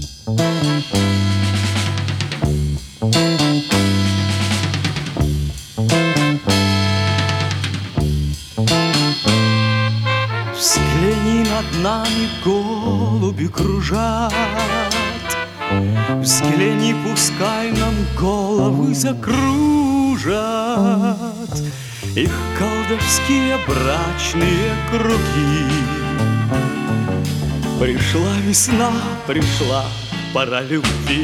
Взгляни, над нами голуби кружат, взгляни, пускай нам головы закружат их колдовские брачные круги. Пришла весна, пришла пора любви.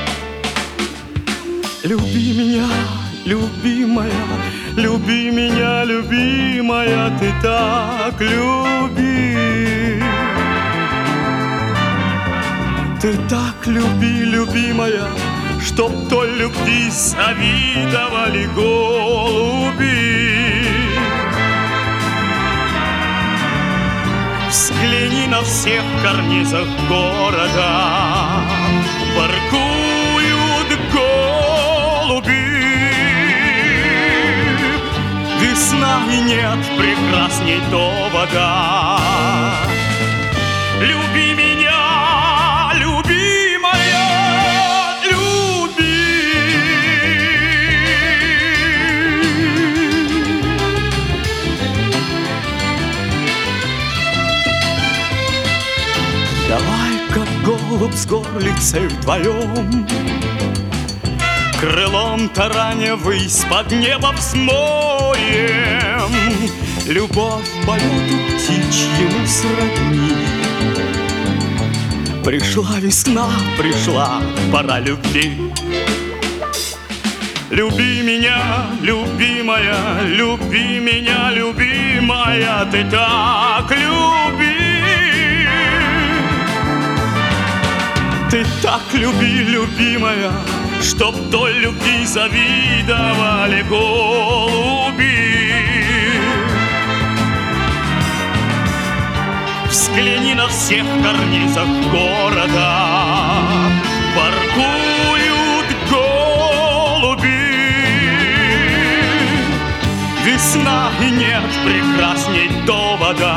Люби меня, любимая, люби меня, любимая, ты так люби. Ты так люби, любимая, чтоб той любви завидовали голуби. Взгляни, на всех карнизах города воркуют голуби. Весна, и нет прекрасней довода. Люби меня, любимая, люби. Давай, как голубь с горлицей вдвоем, крылом тараня ввысь под небо взмоем. Любовь полету птичьему сродни. Пришла весна, пришла пора любви. Люби меня, любимая, люби меня, любимая, ты так люби. Ты так люби, любимая, чтоб той любви завидовали голуби. Взгляни, на всех карнизах города воркуют голуби. Весна, и нет прекрасней довода.